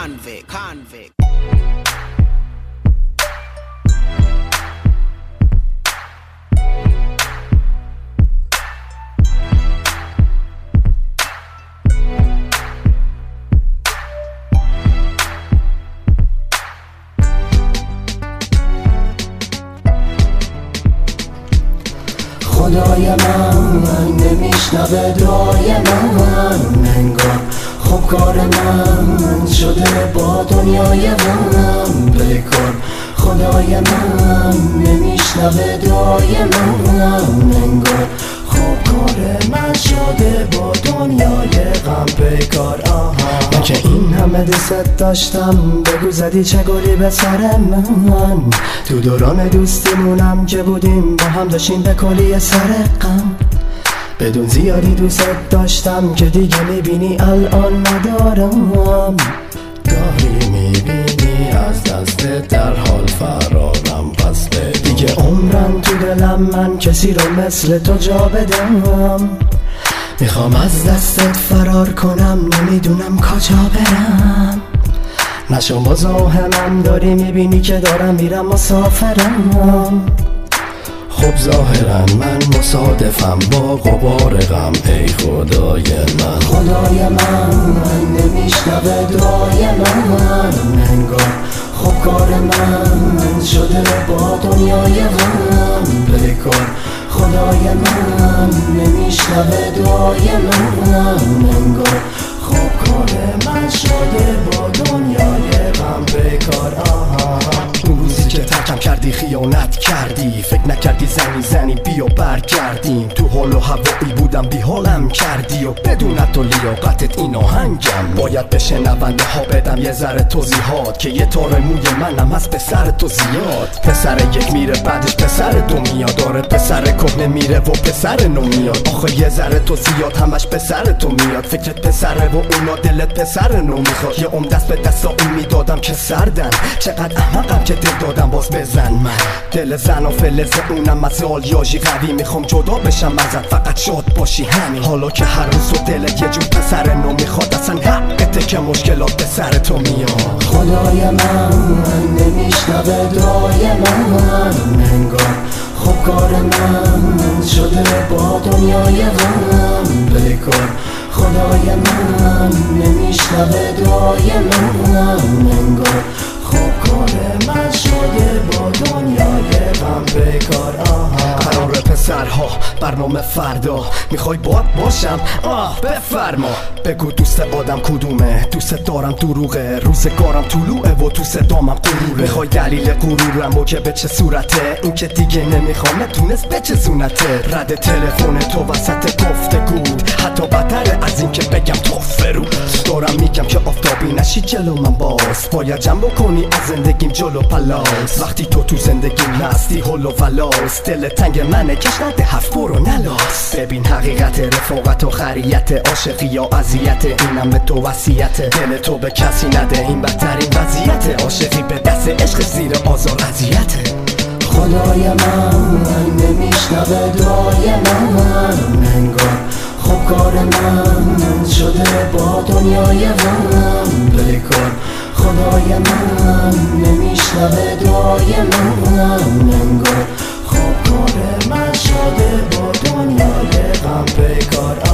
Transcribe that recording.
convict. خدای من نمیشنوه دعای من، انگار خب کار من شده با دنیای من بکار. خدای من نمیشنوه دعای من، انگار خب کار من شده با دنیای غم بکار. من که این همه دوست داشتم، بگو زدی چه گلی به سر من. تو دوران دوستیمونم که بودیم با هم داشتیم به کلی سر غم. بدون زیادی دوست داشتم که دیگه میبینی الان ندارم. داری میبینی از دست در حال فرارم، پس دیگه عمرم تو دلم من کسی رو مثل تو جا بدم. میخوام از دستت فرار کنم، نمیدونم کجا برم. نشو مزاحمم، داری میبینی که دارم میرم مسافرم. خب ظاهرا من مصادفم با غبار غم، ای خدای من. خدای من نمیشنوه دعای من، انگار خب کار من شده با دنیای غم بکار. خدای من نمیشنوه دعای من، انگار خب کار من شده با دنیای غم بکار. اون روزی که ترکم کردی خیانت کردی، فکر نکردی زنی بیا برگردیم. تو حال و هوایی بودم بی حالم کردی، و بدون تو لیاقتت این آهنگم. باید به شنونده ها بدم یه ذره توضیحات، که یه تار موی منم هست پسر تو زیاد. پسر یک میره بعدش پسر دو میاد، داره پسر کهنه میره و پسر نو میاد. آخه یه ذره تو زیاد همش پسر تو میاد. فکرت پسره و اونا دلت پسر نو میخواد. یه دست به دست اون میدادم که سردن، چقدر احمقم که دل دادم باز بزن. من دل زن و فلز اونم از آلیاژی قوی، میخوام جدا بشم ازت فقط شاد باشی همین. حالا که هر روز و دل یه جور پسر نو میخواد، اصلا حقته که مشکلات به سر تو میاد. خدای من نمیشنوه دعای من، انگار خب کار من شده با دنیای غم بکار. خدای من نمیشنوه دعای من، انگار خب کار من شده با دنیای غم بکار. قراره پسرها برنامه فردا، میخوای باد باشم بفرما. بگو دوست آدم کدومه، دوست دارم دروغه، روزگارم طلوعه و تو صدامم غروره. میخوای دلیل غرورم و که به چه صورته، این که دیگه نمیخوام تونست به چه زونته. رد تلفن تو وسط گفتگود، حتی بدتر از این که بگم تو فرو. دارم میگم که آفتابی نشی جلو من، باز باید جمع کنی از زندگیم جلو پلاس. وقتی تو زندگیم هستی هل و ولاس، دل تنگ منه کش نده هفت برو نلاس. ببین حقیقت رفاقت و خریت، عاشقی یا اذیت، اینم به تو وصیت. دل تو به کسی نده، این بدترین وضعیت. عاشقی به دست عشق زیر آزار اذیته. خدای من نمیشنوه دعای من، انگار خب کار من شده با دنیای غم بکار. خدای من نمیشنوه دعای من، انگار خب کار من شده با دنیای غم بکار.